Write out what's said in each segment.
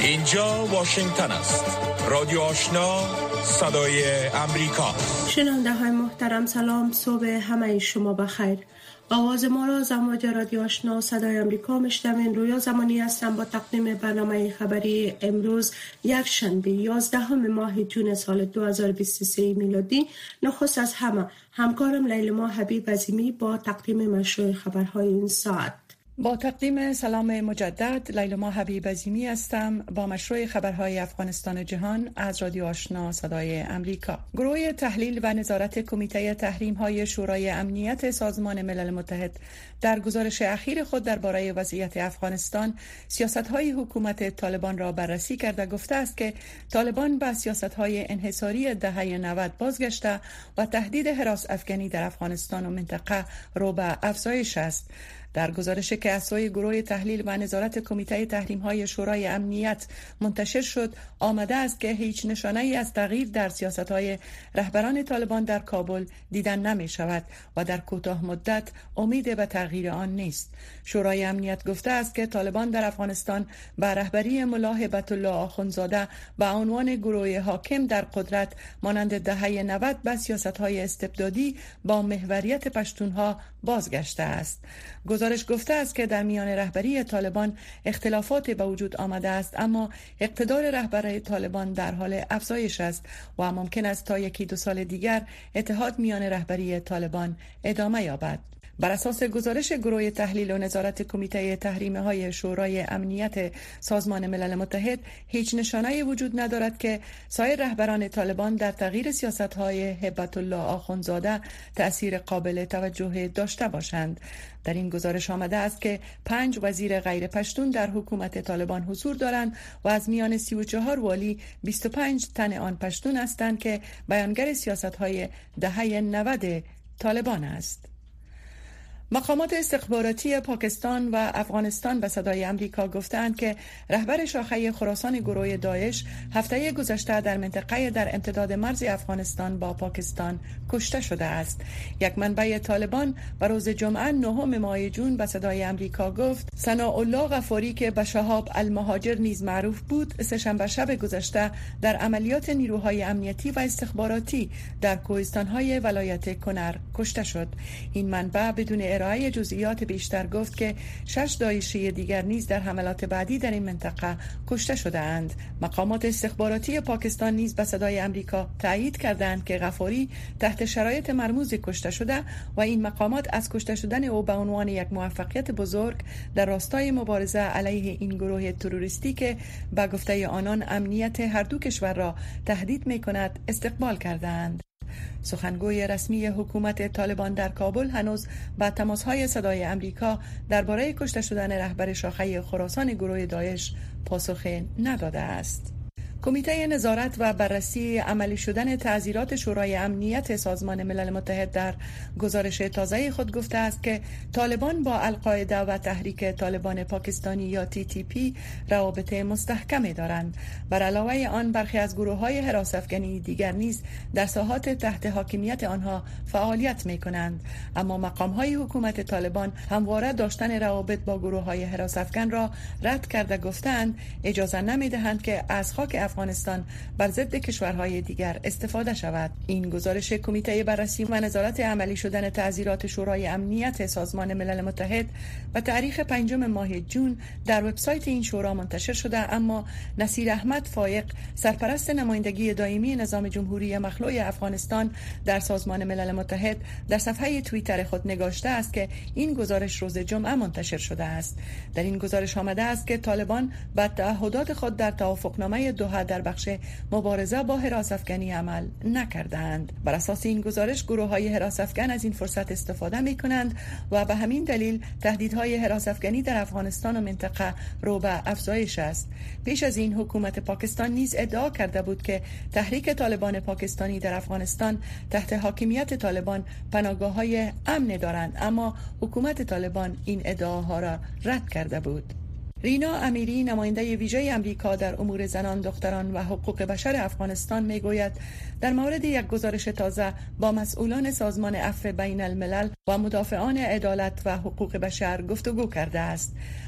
اینجا واشنگتن است. رادیو آشنا، صدای امریکا. شنونده های محترم سلام، صبح همه شما بخیر. آواز ما را از امواج رادیو آشنا صدای امریکا میشنوین. رویا زمانی هستم با تقدیم برنامه خبری امروز یک شنبه 11 ماه جون سال 2023 میلادی. نخست از همه همکارم لیلما حبیب عظیمی با تقدیم مشروع خبرهای این ساعت. با تقدیم سلام مجدد، لیلما حبیب عظیمی هستم با مشروع خبرهای افغانستان جهان از رادیو آشنا صدای امریکا. گروه تحلیل و نظارت کمیته تحریم‌های شورای امنیت سازمان ملل متحد در گزارش اخیر خود درباره وضعیت افغانستان سیاست‌های حکومت طالبان را بررسی کرده گفته است که طالبان به سیاست‌های انحصاری دهه 90 بازگشته و تهدید هراس افغانی در افغانستان و منطقه رو به افزایش است. در گزارشی که از سوی گروه تحلیل و نظارت کمیته تحریم‌های شورای امنیت منتشر شد، آمده است که هیچ نشانه‌ای از تغییر در سیاست‌های رهبران طالبان در کابل دیدن نمی‌شود و در کوتاه مدت امید به تغییر آن نیست. شورای امنیت گفته است که طالبان در افغانستان به رهبری ملا هیبت الله آخوندزاده به عنوان گروه حاکم در قدرت مانند دهه 90 به سیاست‌های استبدادی با محوریت پشتونها بازگشته است. گزارش گفته است که در میان رهبری طالبان اختلافات به وجود آمده است، اما اقتدار رهبر طالبان در حال افزایش است و ممکن است تا 1-2 سال دیگر اتحاد میان رهبری طالبان ادامه یابد. بر اساس گزارش گروه تحلیل و نظارت کمیته تحریم‌های شورای امنیت سازمان ملل متحد، هیچ نشانه‌ای وجود ندارد که سایر رهبران طالبان در تغییر سیاست‌های هیبت الله آخوندزاده تأثیر قابل توجه داشته باشند. در این گزارش آمده است که 5 وزیر غیر پشتون در حکومت طالبان حضور دارند و از میان 34 والی 25 تن آن پشتون هستند که بیانگر سیاست‌های دهه 90 طالبان است. مقامات استخباراتی پاکستان و افغانستان به صدای امریکا گفتند که رهبر شاخه خراسان گروه داعش هفته گذشته در منطقه در امتداد مرز افغانستان با پاکستان کشته شده است. یک منبع طالبان به روز جمعه 9 ماه جون به صدای امریکا گفت ثناءالله غفاری که به شهاب المهاجر نیز معروف بود، سه‌شنبه شب گذشته در عملیات نیروهای امنیتی و استخباراتی در کوهستان‌های ولایت کنر کشته شد. این منبع بدون ارائه جزئیات بیشتر گفت که 6 داعشی دیگر نیز در حملات بعدی در این منطقه کشته شده اند. مقامات استخباراتی پاکستان نیز به صدای امریکا تایید کردند که غفاری تحت شرایط مرموزی کشته شده و این مقامات از کشته شدن او به عنوان یک موفقیت بزرگ در راستای مبارزه علیه این گروه تروریستی که به گفته آنان امنیت هر دو کشور را تهدید می‌کند استقبال کردند. سخنگوی رسمی حکومت طالبان در کابل هنوز به تماس‌های صدای امریکا درباره کشته شدن رهبر شاخه خراسان گروه داعش پاسخ نداده است. کمیته نظارت و بررسی عملی شدن تعزیرات شورای امنیت سازمان ملل متحد در گزارش تازه خود گفته است که طالبان با القاعده و تحریک طالبان پاکستانی یا TTP روابط مستحکمی دارند. بر علاوه آن برخی از گروه‌های هراس افغانی دیگر نیز در ساحات تحت حاکمیت آنها فعالیت می‌کنند، اما مقام‌های حکومت طالبان همواره داشتن روابط با گروه‌های هراس افغان را رد کرده گفتند اجازه نمی‌دهند که از خاک افغانستان بر ضد کشورهای دیگر استفاده شود. این گزارش کمیته بررسی و نظارت عملی شدن تعزیرات شورای امنیت سازمان ملل متحد به تاریخ 5 ماه جون در وبسایت این شورا منتشر شده، اما نصیر احمد فایق، سرپرست نمایندگی دائمی نظام جمهوری مخلوع افغانستان در سازمان ملل متحد، در صفحه توییتر خود نگاشته است که این گزارش روز جمعه منتشر شده است. در این گزارش آمده است که طالبان به تعهدات خود در توافقنامه دوحه در بخش مبارزه با هراس افغانی عمل نکردند. بر اساس این گزارش گروه‌های هراس افغان از این فرصت استفاده می‌کنند و به همین دلیل تهدیدهای هراس افغانی در افغانستان و منطقه رو به افزایش است. پیش از این حکومت پاکستان نیز ادعا کرده بود که تحریک طالبان پاکستانی در افغانستان تحت حاکمیت طالبان پناهگاه‌های امن دارند، اما حکومت طالبان این ادعاها را رد کرده بود. رینا امیری، نماینده ویژه امریکا در امور زنان، دختران و حقوق بشر افغانستان میگوید در مورد یک گزارش تازه با مسئولان سازمان عفو بین الملل و مدافعان عدالت و حقوق بشر گفتگو کرده است.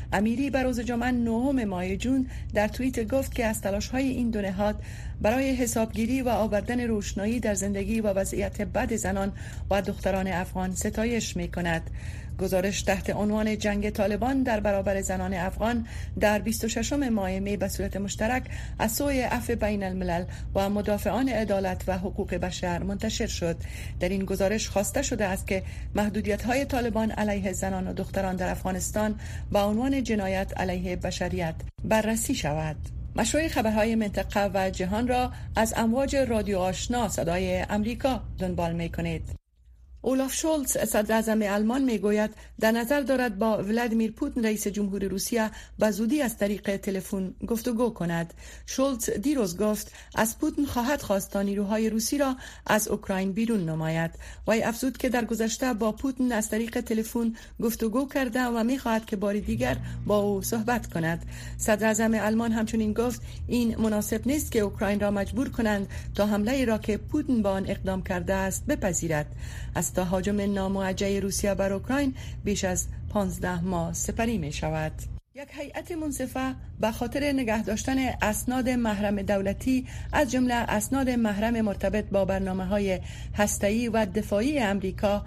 امیری بر روز جمعه 9 ماه جون در توییت گفت که از تلاش‌های این دو نهاد برای حسابگیری و آوردن روشنایی در زندگی و وضعیت بد زنان و دختران افغان ستایش می‌کند. گزارش تحت عنوان جنگ طالبان در برابر زنان افغان در 26 ماه می به صورت مشترک از سوی عفو بین الملل و مدافعان عدالت و حقوق بشر منتشر شد. در این گزارش خواسته شده است که محدودیت‌های طالبان علیه زنان و دختران در افغانستان با عنوان جنایت علیه بشریت بررسی شود. مشروع خبرهای منطقه و جهان را از امواج رادیو آشنا صدای امریکا دنبال می‌کنید. اولاف شولز صدر اعظم آلمان میگوید در نظر دارد با ولادیمیر پوتین رئیس جمهور روسیه به زودی از طریق تلفن گفتگو کند. شولز دیروز گفت از پوتین خواهد خواست تا نیروهای روسی را از اوکراین بیرون نماید. وی افزود که در گذشته با پوتین از طریق تلفن گفتگو کرده و میخواهد که بار دیگر با او صحبت کند. صدر اعظم آلمان همچنین گفت این مناسب نیست که اوکراین را مجبور کنند تا حمله را که پوتین با آن اقدام کرده است بپذیرد. از تهاجم ناموجه روسیه بر اوکراین بیش از 15 ماه سپری می شود. یک هیئت منصفه به خاطر نگه داشتن اسناد محرم دولتی از جمله اسناد محرم مرتبط با برنامه‌های هسته‌ای و دفاعی امریکا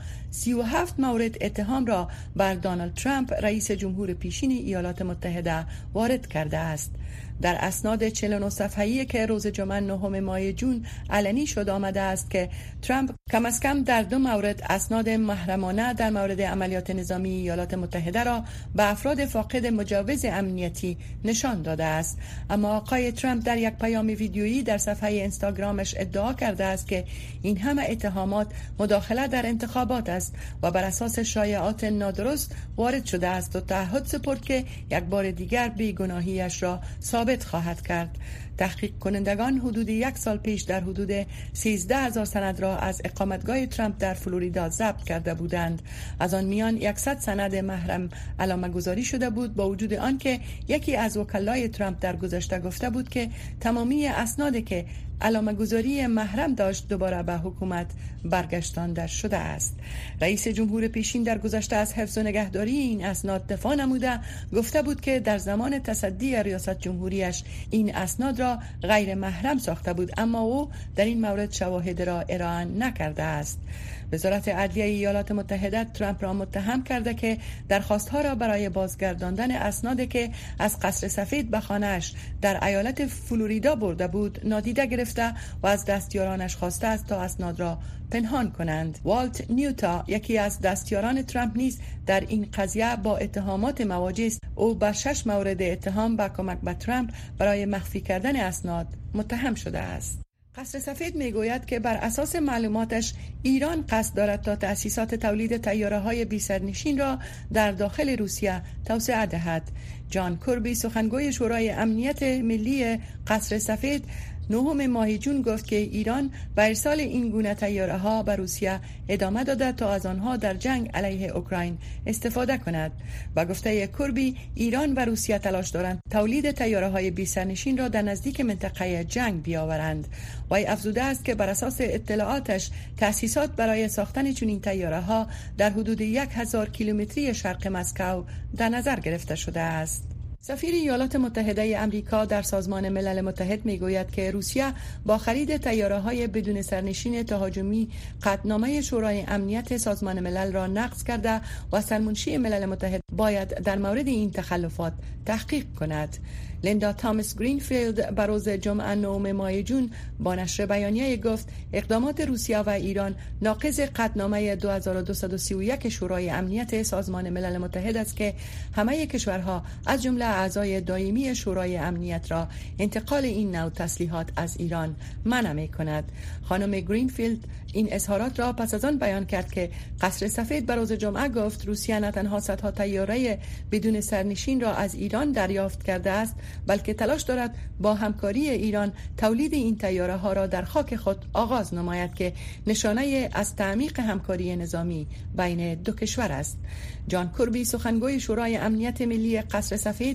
37 مورد اتهام را بر دونالد ترامپ رئیس جمهور پیشین ایالات متحده وارد کرده است. در اسناد 49 صفحه‌ای که روز جمعه 9 ماه جون علنی شد آمده است که ترامپ کم از کم در 2 مورد اسناد محرمانه در مورد عملیات نظامی ایالات متحده را به افراد فاقد مجوز امنیتی نشان داده است. اما آقای ترامپ در یک پیام ویدیویی در صفحه اینستاگرامش ادعا کرده است که این همه اتهامات مداخله در انتخابات است و بر اساس شایعات نادرست وارد شده است و تعهد سپرد که یک بار دیگر بیگناهیش را ثابت خواهد کرد. تحقیق کنندگان حدود 1 سال پیش در حدود 13,000 سند را از اقامتگاه ترامپ در فلوریدا ضبط کرده بودند. از آن میان 100 سند محرم علامه گذاری شده بود، با وجود آنکه یکی از وکلای ترامپ در گذشته گفته بود که تمامی اسنادی که علامه گذاری محرم داشت دوباره به حکومت برگشتانده شده است. رئیس جمهور پیشین در گذشته از حفظ و نگهداری این اسناد دفاع نموده گفته بود که در زمان تصدی ریاست جمهوریش این اسناد را غیر محرم ساخته بود، اما او در این مورد شواهد را ارائه نکرده است. وزارت عدلیه ایالات متحده ترامپ را متهم کرده که درخواست‌ها را برای بازگرداندن اسنادی که از قصر سفید به خانه‌اش در ایالت فلوریدا برده بود نادیده گرفته و از دستیارانش خواسته است تا اسناد را پنهان کنند. والت نیوتا یکی از دستیاران ترامپ نیز در این قضیه با اتهامات مواجه است. او با 6 مورد اتهام با کمک به ترامپ برای مخفی کردن اسناد متهم شده است. قصر سفید میگوید که بر اساس معلوماتش ایران قصد دارد تا تأسیسات تولید طیاره‌های بی‌سرنشین را در داخل روسیه توسعه دهد. جان کربی سخنگوی شورای امنیت ملی قصر سفید 9 ماه جون گفت که ایران به ارسال این گونه طیاره‌ها به روسیه ادامه داده تا از آنها در جنگ علیه اوکراین استفاده کند. با گفته کربی ایران و روسیه تلاش دارند تولید طیاره‌های بی‌سرنشین را در نزدیک منطقه جنگ بیاورند. وی افزوده است که بر اساس اطلاعاتش تأسیسات برای ساختن چنین طیاره‌ها در حدود 1000 کیلومتری شرق مسکو در نظر گرفته شده است. سفیر ایالات متحده آمریکا در سازمان ملل متحد میگوید که روسیه با خرید طیاره‌های بدون سرنشین تهاجمی قطعنامه شورای امنیت سازمان ملل را نقض کرده و سرمنشی ملل متحد باید در مورد این تخلفات تحقیق کند. لیندا تامس گرینفیلد بر روز جمعه 9 ماه جون با نشر بیانیه گفت اقدامات روسیه و ایران ناقض قطعنامه 2231 شورای امنیت سازمان ملل متحد است که همه کشورها از جمله اعضای دائمی شورای امنیت را انتقال این نوع تسلیحات از ایران منع می‌کند. خانم گرینفیلد این اظهارات را پس از آن بیان کرد که قصر سفید بر روز جمعه گفت روسیه نه تنها صدها طیاره بدون سرنشین را از ایران دریافت کرده است، بلکه تلاش دارد با همکاری ایران تولید این طیاره ها را در خاک خود آغاز نماید که نشانه از تعمیق همکاری نظامی بین دو کشور است. جان کربی سخنگوی شورای امنیت ملی قصر سفید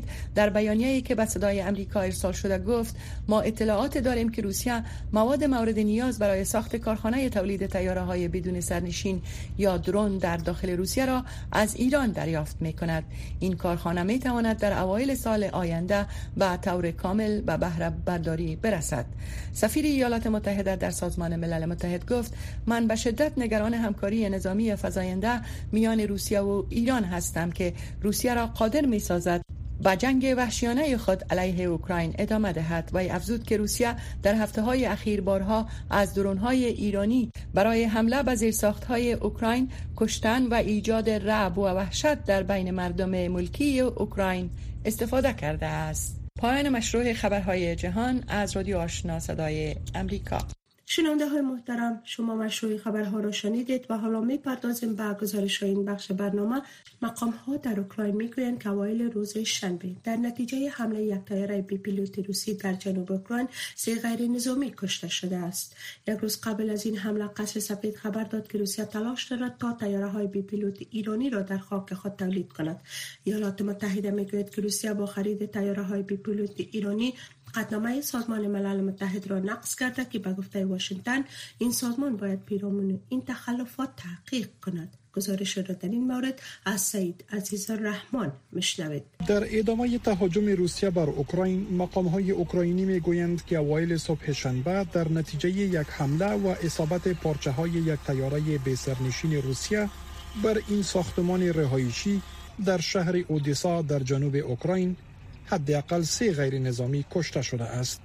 سفید در بیانیه‌ای که به صدای آمریکا ارسال شده گفت ما اطلاعات داریم که روسیه مواد مورد نیاز برای ساخت کارخانه تولید طیاره‌های بدون سرنشین یا درون در داخل روسیه را از ایران دریافت می‌کند. این کارخانه می‌تواند در اوایل سال آینده به طور کامل به بهره برداری برسد. سفیر ایالات متحده در سازمان ملل متحد گفت من به شدت نگران همکاری نظامی فزاینده میان روسیه و ایران هستم که روسیه را قادر می‌سازد با جنگ وحشیانه خود علیه اوکراین ادامه دهد و افزود که روسیه در هفته‌های اخیر بارها از درون‌های ایرانی برای حمله به زیرساخت‌های اوکراین، کشتن و ایجاد رعب و وحشت در بین مردم ملکی اوکراین استفاده کرده است. پایان مشروع خبرهای جهان از رادیو آشنا صدای امریکا. شنونده های محترم، شما مشروع خبرها را شنیدید و حالا می پردازیم به گزارش این بخش برنامه. مقام ها در اوکراین می گویند که اوایل روز شنبه در نتیجه حمله یک طیاره بی پیلوت روسی در جنوب اوکراین 3 غیر نظامی کشته شده است. یک روز قبل از این حمله قصر سفید خبر داد که روسیه تلاش دارد تا طیاره های بی پیلوت ایرانی را در خاک خود تولید کند. ایالات متحده می گوید که روسیه با خرید طیاره های بی پیلوت ایرانی قطعنامه سازمان ملل متحد را نقض کرده که به گفته واشنگتن این سازمان باید پیرامون این تخلفات تحقیق کند. گزارش را در این مورد از سید عزیزالرحمن میشنوید. در ادامه تهاجم روسیه بر اوکراین، مقام‌های اوکراینی میگویند که اوایل صبح شنبه در نتیجه یک حمله و اصابت پارچه‌های یک طیاره بی‌سرنشین روسیه بر این ساختمان رهایشی در شهر اودیسا در جنوب اوکراین حداقل 3 غیر نظامی کشته شده است.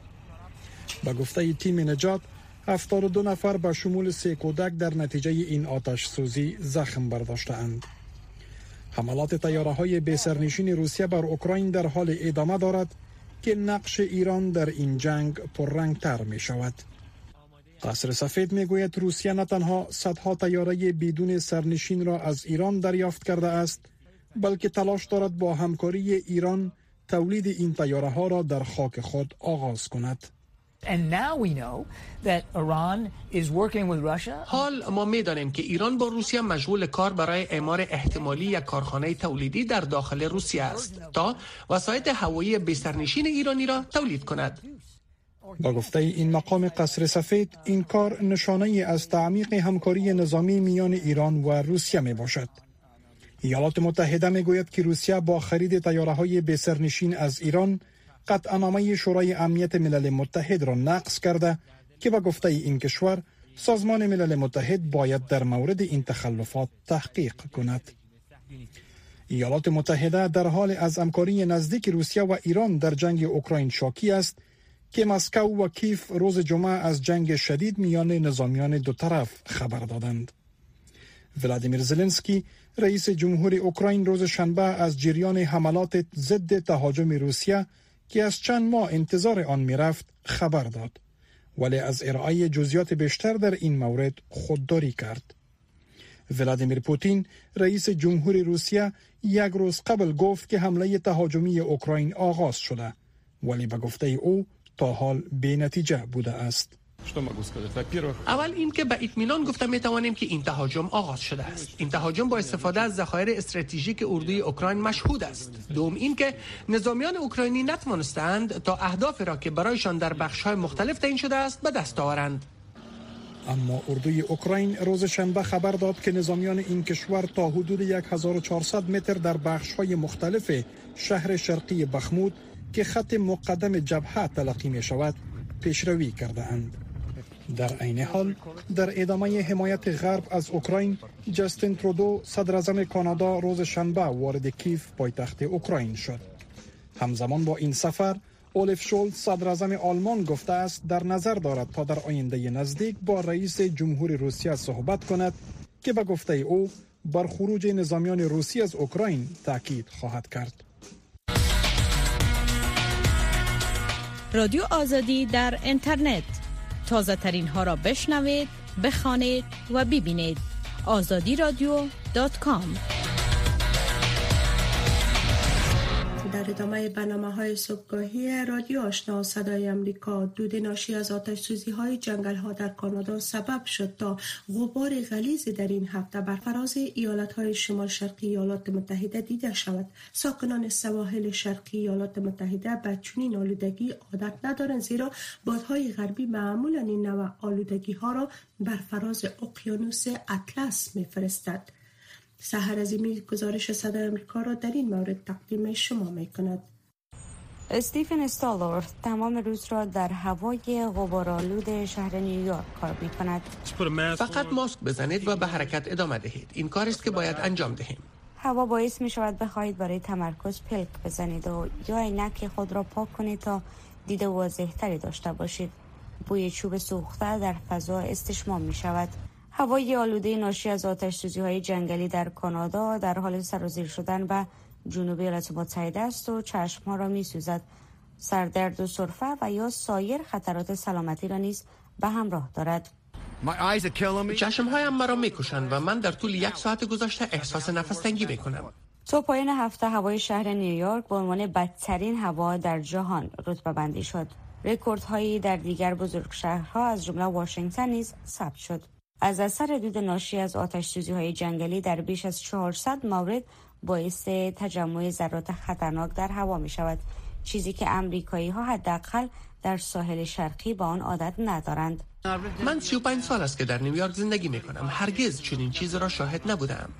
به گفته تیم نجات 72 نفر به شمول 3 کودک در نتیجه این آتش سوزی زخم برداشته‌اند. حملات طیاره‌های بی‌سرنشین روسیه بر اوکراین در حال ادامه دارد که نقش ایران در این جنگ پررنگ‌تر می شود. قصر سفید می گوید روسیه نه تنها صدها طیاره بدون سرنشین را از ایران دریافت کرده است، بلکه تلاش دارد با همکاری ایران تولید این طیاره ها را در خاک خود آغاز کند. حال ما می‌دانیم که ایران با روسیه مشغول کار برای اعمار احتمالی یک کارخانه تولیدی در داخل روسیه است تا وسایط هوایی بی‌سرنشین ایرانی را تولید کند. با گفته این مقام قصر سفید، این کار نشانه از تعمیق همکاری نظامی میان ایران و روسیه می باشد. ایالات متحده می گوید که روسیه با خرید طیاره‌های بی‌سرنشین از ایران قطعنامه شورای امنیت ملل متحد را نقض کرده که با گفته این کشور سازمان ملل متحد باید در مورد این تخلفات تحقیق کند. ایالات متحده در حال از همکاری نزدیک روسیه و ایران در جنگ اوکراین شاکی است که مسکو و کیف روز جمعه از جنگ شدید میان نظامیان دو طرف خبر دادند. ولادیمیر زلنسکی رئیس جمهور اوکراین روز شنبه از جریان حملات ضد تهاجم روسیه که از چند ماه انتظار آن میرفت خبر داد، ولی از ارائه جزئیات بیشتر در این مورد خودداری کرد. ولادیمیر پوتین رئیس جمهور روسیه یک روز قبل گفت که حمله تهاجمی اوکراین آغاز شده، ولی به گفته او تا حال بی نتیجه بوده است. اول این که به اطمینان گفتم میتوانیم که این تهاجم آغاز شده است. این تهاجم با استفاده از ذخایر استراتژیک اردوی اوکراین مشهود است. دوم این که نظامیان اوکراینی نتوانستند تا اهدافی را که برایشان در بخش‌های مختلف تعیین شده است به دست آورند. اما اردوی اوکراین روز شنبه خبر داد که نظامیان این کشور تا حدود 1400 متر در بخش‌های مختلف شهر شرقی بخمود که خط مقدم جبهه تلقی می شود پیشروی کرده اند. در عین حال در ادامه حمایت غرب از اوکراین، جاستین ترودو صدر اعظم کانادا روز شنبه وارد کیف پایتخت اوکراین شد. همزمان با این سفر، اولف شولز صدر اعظم آلمان گفته است در نظر دارد تا در آینده نزدیک با رئیس جمهور روسیه صحبت کند که به گفته او بر خروج نظامیان روسی از اوکراین تاکید خواهد کرد. رادیو آزادی در اینترنت، تازه ترین ها را بشنوید، بخوانید و ببینید. azadiradio.com. در ادامه برنامه‌های صبحگاهی رادیو آشنا صدای امریکا، دود ناشی از آتش‌سوزی‌های جنگل‌ها در کانادا سبب شد تا غبار غلیظی در این هفته بر فراز ایالت‌های شمال شرقی ایالات متحده دیده شود. ساکنان سواحل شرقی ایالات متحده به چنین آلودگی عادت ندارند، زیرا بادهای غربی معمولاً این نوع آلودگی‌ها را بر فراز اقیانوس اطلس می‌فرستد. سحر عظیمی گزارش صدای امریکا را در این مورد تقدیم شما می کند. استیفن استالورث تمام روز را در هوای غبارآلود شهر نیویورک کار می کند. فقط ماسک بزنید و به حرکت ادامه دهید. این کاری است که باید انجام دهیم. هوا باعث می شود بخواهید برای تمرکز پلک بزنید و یا عینک خود را پاک کنید تا دید واضح تری داشته باشید. بوی چوب سوخته در فضا استشمام می شود. هوای آلوده ناشی از آتش‌سوزی‌های جنگلی در کانادا در حال سرازیر شدن به جنوب ایالات متحده است و چشم‌ها را می‌سوزد. سردرد و سرفه و یا سایر خطرات سلامتی را نیز به همراه دارد. چشم‌هایم مرا می‌کشند و من در طول 1 ساعت گذشته احساس نفس‌تنگی می‌کنم. تا پایان هفته هوای شهر نیویورک به عنوان بدترین هوا در جهان رتبه بندی شد. رکوردهایی در دیگر بزرگ شهرها از جمله واشنگتن نیز ثبت شد. از اثر دود ناشی از آتش‌سوزی‌های جنگلی در بیش از 400 مورد باعث تجمع ذرات خطرناک در هوا می‌شود، چیزی که آمریکایی‌ها حداقل در ساحل شرقی با آن عادت ندارند. من 35 سال است که در نیویورک زندگی می‌کنم. هرگز چنین چیزی را شاهد نبودم.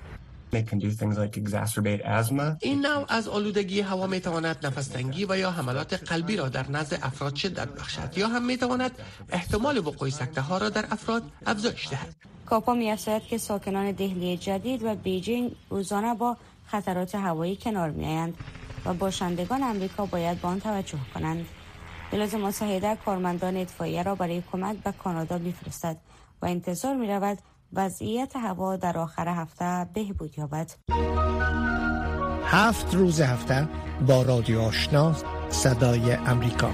این نوع از آلودگی هوا میتواند نفس‌تنگی و یا حملات قلبی را در نزد افراد شدت بخشد یا هم میتواند احتمال وقوع سکته ها را در افراد افزایش دهد. کاپا می‌افزاید که ساکنان دهلی جدید و بیجینگ روزانه با خطرات هوایی کنار می‌آیند و باشندگان آمریکا باید به آن توجه کنند. ایالات متحده کارمندان اطفائیه را برای کمک به کانادا می‌فرستد و انتظار می‌رود وضعیت هوا در آخر هفته بهبود یابد. 7 روز هفته با رادیو آشنا صدای امریکا.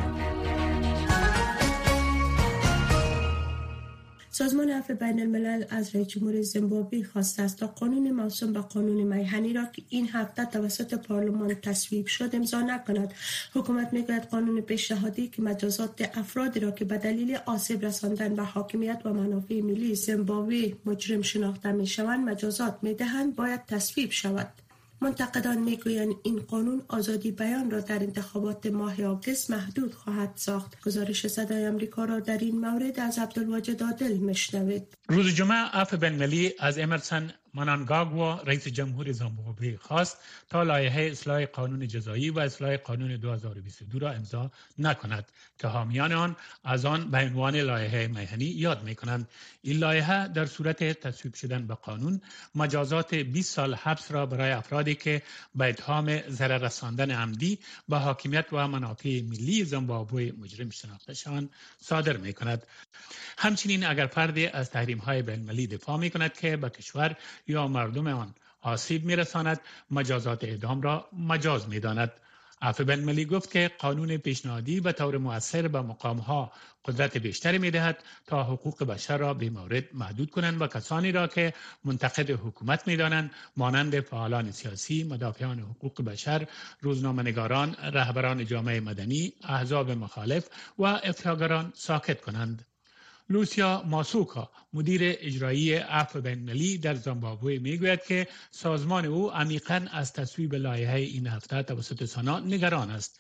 سازمان عفو بین الملل از رئیس جمهور زیمبابوه خواسته است تا قانون موسوم به قانون میهنی را که این هفته توسط پارلمان تصویب شد امضا نکند. حکومت میگوید قانون پیشنهادی که مجازات افرادی را که به دلیل آسیب رساندن به حاکمیت و منافع ملی زیمبابوه مجرم شناخته میشوند مجازات میدهند باید تصویب شود. منتقدان میگویند این قانون آزادی بیان را در انتخابات ماه آگوست محدود خواهد ساخت. گزارش صدای آمریکا را در این مورد از عبدالواجد عادل میشنوید. روز جمعه عفو بین‌المللی از امرسون منانگاگوا رئیس جمهور زیمبابوه خواست تا لایحه اصلاح قانون جزایی و اصلاح قانون 2022 را امضا نکند که حامیان آن از آن به عنوان لایحه میهنی یاد می‌کنند. این لایحه در صورت تصویب شدن به قانون مجازات 20 سال حبس را برای افرادی که به اتهام ضرر رساندن عمدی به حاکمیت و منافع ملی زیمبابوه مجرم شناخته شوند صادر می‌کند. همچنین اگر فردی از تحریم‌های بین‌المللی دفاع می‌کند که به کشور یا مردم آن آسیب می‌رساند مجازات اعدام را مجاز می‌داند. عفو بین‌المللی گفت که قانون پیشنهادی به طور مؤثر به مقام‌ها قدرت بیشتری می‌دهد تا حقوق بشر را به مورد محدود کنند و کسانی را که منتقد حکومت می‌دانند مانند فعالان سیاسی، مدافعان حقوق بشر، روزنامه‌نگاران، رهبران جامعه مدنی، احزاب مخالف و افراطگران ساکت کنند. لوسیا ماسوکا مدیر اجرایی عفو بین‌المللی در زیمبابوه میگوید که سازمان او عمیقاً از تصویب لایحه این هفته توسط سنا نگران است.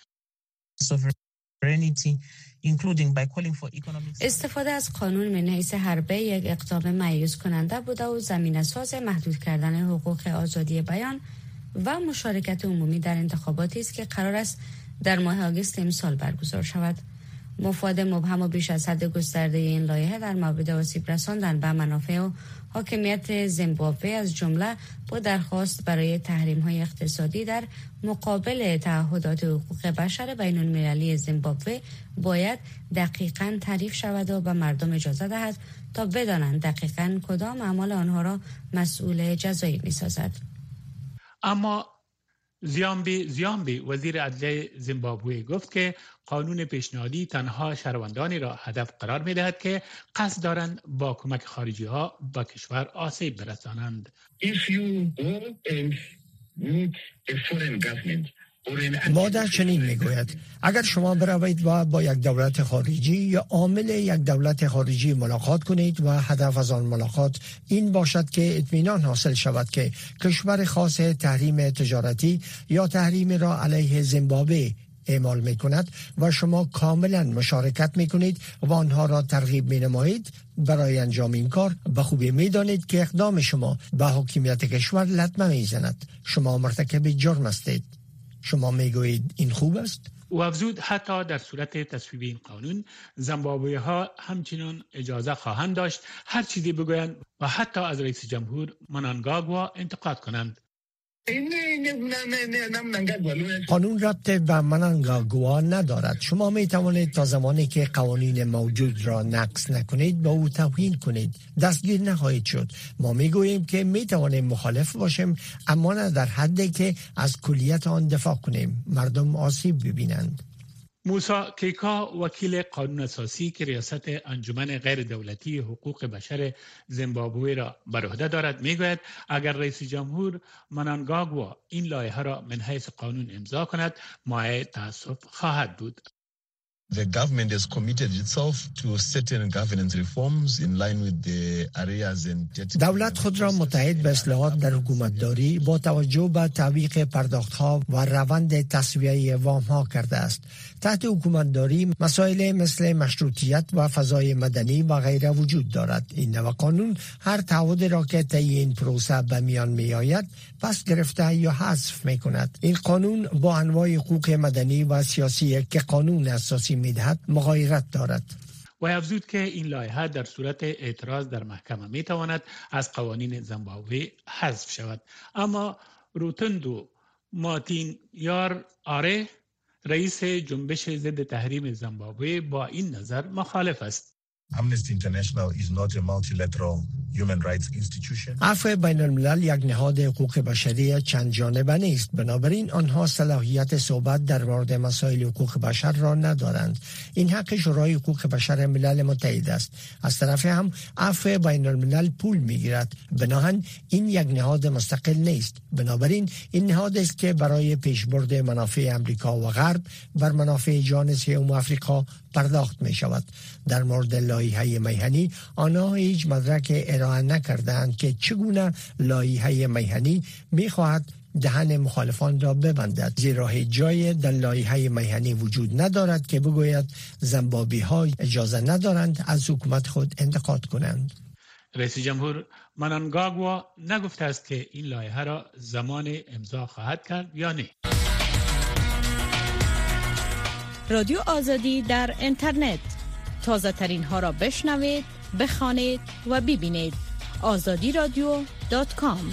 استفاده از قانون من حیث حربه یک اقدام مایوس کننده بوده و زمینه‌ساز محدود کردن حقوق آزادی بیان و مشارکت عمومی در انتخاباتی است که قرار است در ماه آگوست امسال برگزار شود. مفاد مبهم و بیش از حد گسترده این لایحه در مورد آسیب رساندن به منافع و حاکمیت زیمبابوه از جمله با درخواست برای تحریم‌های اقتصادی در مقابل تعهدات حقوق بشر بین المللی زیمبابوه باید دقیقاً تعریف شود و به مردم اجازه دهد تا بدانند دقیقاً کدام اعمال آنها را مسئول جزایی می‌سازد. اما زیامبی وزیر عدلیه زیمبابوه گفت که قانون پیشنهادی تنها شهروندانی را هدف قرار می‌دهد که قصد دارند با کمک خارجی‌ها به کشور آسیب برسانند. ما در چنین میگوید اگر شما بروید و با یک دولت خارجی یا عامل یک دولت خارجی ملاقات کنید و هدف از آن ملاقات این باشد که اطمینان حاصل شود که کشور خاص تحریم تجارتی یا تحریم را علیه زیمبابوه اعمال می کند و شما کاملا مشارکت می کنید و آنها را ترغیب می نمایید برای انجام این کار، به خوبی می دانید که اقدام شما به حاکمیت کشور لطمه می زند. شما مرتکب جرم هستید. شما می گویید این خوب است؟ او افزود حتی در صورت تصویب این قانون زیمبابویی ها همچنان اجازه خواهند داشت هر چیزی بگویند و حتی از رئیس جمهور منانگاگوا انتقاد کنند. قانون ربط به منانگاگوا ندارد. شما می توانید تا زمانی که قوانین موجود را نقض نکنید به او توهین کنید. دستگیر نخواهید شد. ما می گوییم که می توانیم مخالف باشیم اما نه در حدی که از کلیت آن دفاع کنیم. مردم آسیب ببینند. موسی کیکا وکیل قانون اساسی که ریاست انجمن غیر دولتی حقوق بشر زیمبابوه را بر عهده دارد میگوید اگر رئیس جمهور منانگاگوا این لایحه را من حیث قانون امضا کند مایه تأسف خواهد بود. The government has committed itself to certain governance reforms in line with the areas and دولت خود را متحد به اصلاحات در حکومتداری با توجه به تعویق پرداخت‌ها و روند تسویه وام‌ها کرده است. تحت حکومتداری مسائل مثل مشروطیت و فضای مدنی و غیره وجود دارد. این نوع قانون هر تعهد را که طی این پروسه به میان میآید پس گرفته یا حذف می‌کند. این قانون با انواع حقوق مدنی و سیاسی که قانون اساسی می‌دهد مغایرت دارد. و افزود که این لایحه در صورت اعتراض در محکمه میتواند از قوانین زیمبابوه حذف شود. اما روتندو مارتین یار آره رئیس جنبش ضد تحریم زیمبابوه با این نظر مخالف است. Amnesty International is not a multilateral human rights institution. عفو بین الملل یک نهاد حقوق بشری چند جانبه نیست. بنابراین آنها صلاحیت صحبت در مورد مسائل حقوق بشر را ندارند. این حق شورای حقوق بشر ملل متحد است. از طرف هم عفو بین الملل پول میگیرد. بنابراین این یک نهاد مستقل نیست. بنابراین این نهاد است که برای پیشبرد منافع امریکا و غرب بر منافع جان سوم آفریقا پرداخت می شود. در مورد لایحه میهنی آنها هیچ مدرک ارائه نکردند که چگونه لایحه میهنی می خواهد دهن مخالفان را ببندد، زیرا هیچ جای در لایحه میهنی وجود ندارد که بگوید زیمبابویی ها اجازه ندارند از حکومت خود انتقاد کنند. رئیس جمهور منانگاگوا نگفته است که این لایحه را زمان امضا خواهد کرد یا نه. رادیو آزادی در اینترنت، تازه ترین ها را بشنوید، بخوانید و ببینید. azadiradio.com.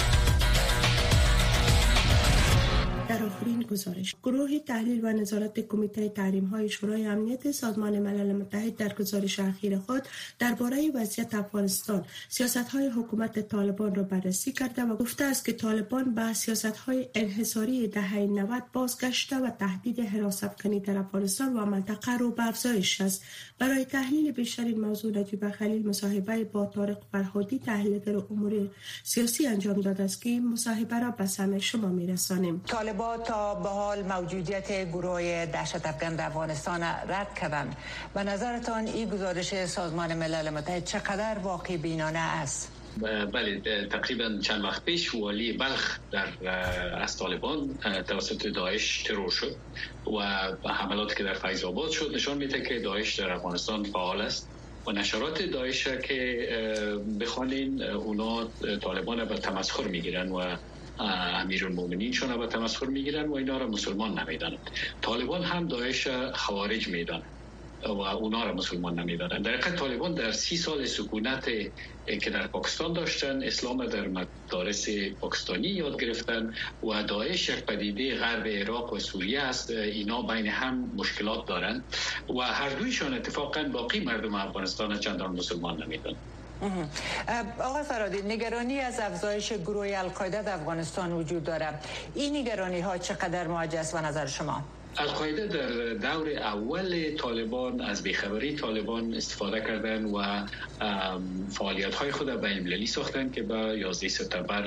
در آخرین گزارش، گروه تحلیل و نظارت کمیته تحریم‌های شورای امنیت سازمان ملل متحد در گزارش اخیر خود درباره وضعیت افغانستان سیاست‌های حکومت طالبان را بررسی کرده و گفته است که طالبان به سیاست‌های انحصاری دهه 90 بازگشته و تهدید حراست‌کنی در افغانستان و منطقه رو به افزایش است. برای تحلیل بیشتر این موضوع نجیب خلیل مصاحبه با طارق فرهادی تحلیلگر امور سیاسی انجام داده است که این مصاحبه را به سمع شما می‌رسانیم. طالبان تا به حال موجودیت گروه دهشت‌افکن در افغانستان رد کردند. به نظرتان این گزارش سازمان ملل متحد چقدر واقع بینانه است؟ بله، تقریبا چند وقت پیش والی بلخ از طالبان توسط داعش ترور شد و حملاتی که در فیض آباد شد نشان میده که داعش در افغانستان فعال است و نشرات داعش که بخوانین اونا طالبان به تمسخر میگیرن و امیرالمومنین شون به تمسخر میگیرن و اینا را مسلمان نمیدانند. طالبان هم داعش خوارج میدانند و اونا را مسلمان نمیدانند. در حقیقت طالبان در 30 سال سکونت که در پاکستان داشتن اسلام در مدارس پاکستانی یاد گرفتن و داعش یک پدیده غرب عراق و سوریه است. اینا بین هم مشکلات دارند و هر دویشان اتفاقا باقی مردم افغانستان چندان مسلمان نمیدانند. آقای فرهادی، نگرانی از افزایش گروه القاعده در افغانستان وجود دارد. این نگرانی ها چقدر موجه است به نظر شما؟ القاعده در دور اول طالبان از بیخبری طالبان استفاده کردن و فعالیت های خود بین المللی ساختن که با 11 سپتامبر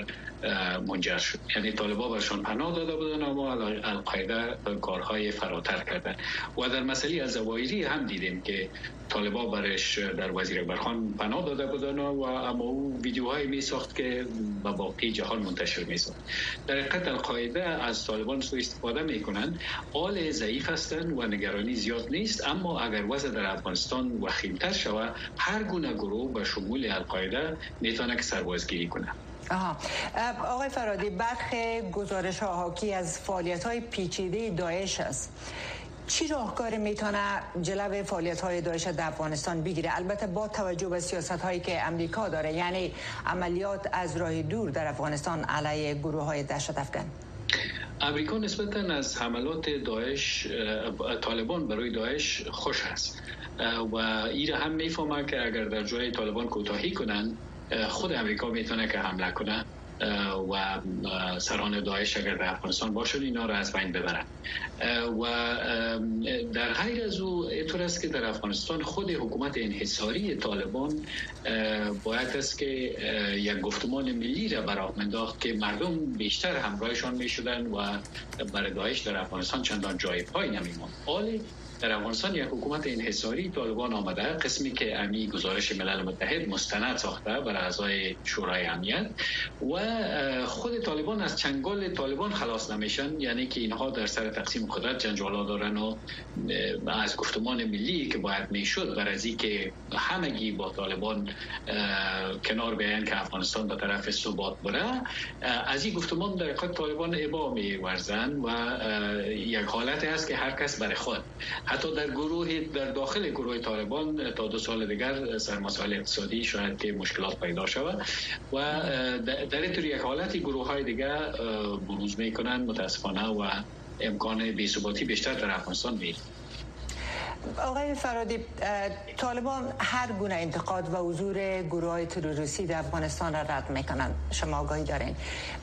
منجر شد. یعنی طالبان برشان پناه داده بودن اما القاعده کارهای فراتر کردن و در مسئله الظواهری هم دیدیم که طالبان برش در وزیر اکبرخان پناه داده بودن و اما او ویدیوهای می ساخت که به باقی جهان منتشر می ساخت. در حقیقت القاعده از طالبان سوء استفاده می کنند. آل ضعیف هستند و نگرانی زیاد نیست، اما اگر وضع در افغانستان وخیمتر شود هر گونه گروه به شمول القاعده میتونه که سربازگیری کنه. آقای فرادی، برخی گزارش‌ها حاکی از فعالیت‌های پیچیده داعش است. چی راهکاری میتونه جلوی فعالیت‌های داعش در افغانستان بگیره، البته با توجه به سیاست‌هایی که امریکا داره، یعنی عملیات از راه دور در افغانستان علیه گروه‌های دهشت افکن؟ امریکا نسبتاً از حملات داعش طالبان برای داعش خوش است و این هم میفهمه که اگر در جای طالبان کوتاهی کنن خود امریکا میتونه که حمله کنه و سران داعش اگر در افغانستان باشن اینا را از بین ببرن. و در غیر از او اینطور است که در افغانستان خود حکومت انحصاری طالبان باید است که یک گفتمان ملی را براه انداخت که مردم بیشتر همراهشان میشدن و برای داعش در افغانستان چندان جای پای نمیماند. حالی در افغانستان یک حکومت انحصاری طالبان آمده، قسمی که امی گزارش ملل متحد مستند ساخته برای اعضای شورای امنیت و خود طالبان از چنگال طالبان خلاص نمیشن، یعنی که اینها در سر تقسیم قدرت جنجالا دارن و از گفتمان ملی که باید میشد برای از اینکه همگی با طالبان کنار بیان که افغانستان به طرف ثبات بره، از این گفتمان در حقیقت طالبان ابا میورزن و یک حالت هست که هر کس برای خود، حتی در داخل گروه طالبان تا 2 سال دیگر سر مسائل اقتصادی شاید که مشکلات پیدا شود و در اینطور یک حالتی گروه های دیگر بروز میکنن متاسفانه و امکان بی‌ثباتی بیشتر در افغانستان میاد. آقای فرادی، طالبان هر گونه انتقاد و حضور گروه های تروریستی در افغانستان را رد میکنن، شما آگاهی دارین.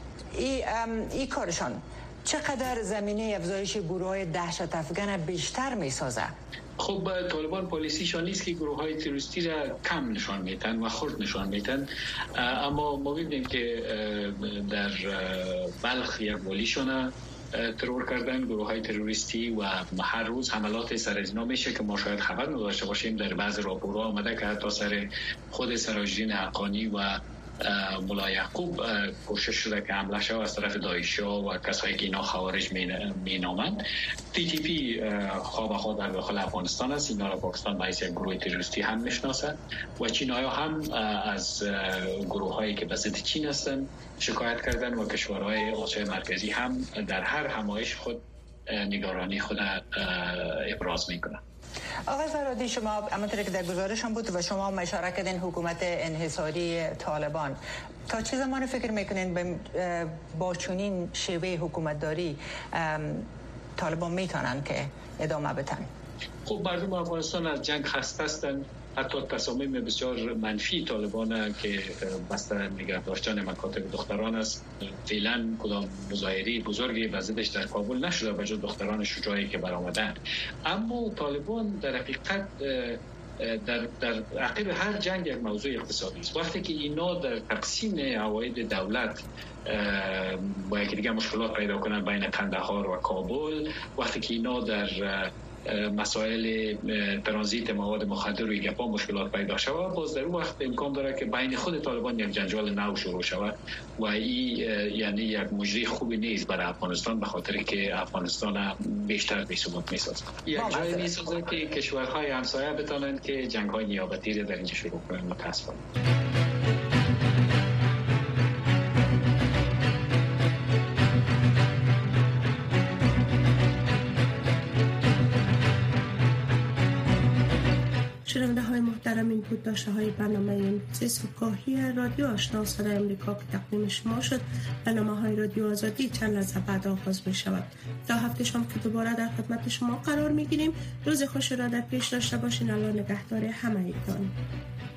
این کارشان چقدر زمینه افزایش گروه‌های دهشت افکن بیشتر می‌سازه؟ خب طالبان پالیسیشان نیست که گروه‌های تروریستی را کم نشان میدن و خرد نشان میدن، اما ما می‌بینیم که در بلخ یک والیشان ترور کردن گروه‌های تروریستی و هر روز حملات سر از اینا میشه که ما شاید خبر نداشته باشیم. در بعض راپورها آمده که حتی سر خود سراجدین حقانی و ملا یعقوب کوشش شده که حمله شود از طرف داعشیا و کسایی که اینا خوارج مینامند. TTP خواه در داخل افغانستان است، اینا را پاکستان به حیث یک گروه تروریستی هم میشناسد و چینای‌ها هم از گروه‌هایی که به ضد چین هستند شکایت کردن و کشورهای آسیای مرکزی هم در هر همایش خود نگرانی خود ابراز میکنند. آقای فرادی، شما همونطور که در گزارش هم بود و شما هم اشاره کردین حکومت انحصاری طالبان، تا چه زمان فکر میکنین با چنین شیوه حکومتداری طالبان میتونن که ادامه بدن؟ خب مردم افغانستان از جنگ خسته هستند. حتی تصامیم بسیار منفی طالبان که بسته نگه داشتن مکاتب دختران است، فعلا کدام مظاهره بزرگی به ضدش در کابل نشده به جز دختران شجاعی که برآمدند. اما طالبان در حقیقت در عقب هر جنگ یک موضوع اقتصادی است. وقتی که اینا در تقسیم عواید دولت با یکی دیگه مشکلات پیدا کنن بین قندهار و کابل، وقتی که اینا در مسائل ترانزیت مواد مخدر و گپا مشکلات پیدا شود، باز در اون وقت امکان داره که بین خود طالبان یک جنجال نو شروع شود و این یعنی یک مجری خوبی نیست برای افغانستان، به خاطر که افغانستان بیشتر بی‌ثبات می‌سازه. یک جایی می‌سازه که کشورهای همسایه بتونن که جنگ‌های نیابتی را در اینجا شروع کنن. متأسفانه شنونده های محترم، این بود داشته های برنامه امروزی صبحگاهی رادیو آشنا صدای امریکا که تقدیم شما شد. برنامه های رادیو آزادی چند لحظه بعد آغاز می شود. تا هفته شام که دوباره در خدمت شما قرار می گیریم. روز خوش را در پیش داشته باشین. الله نگهدار همه ایتان.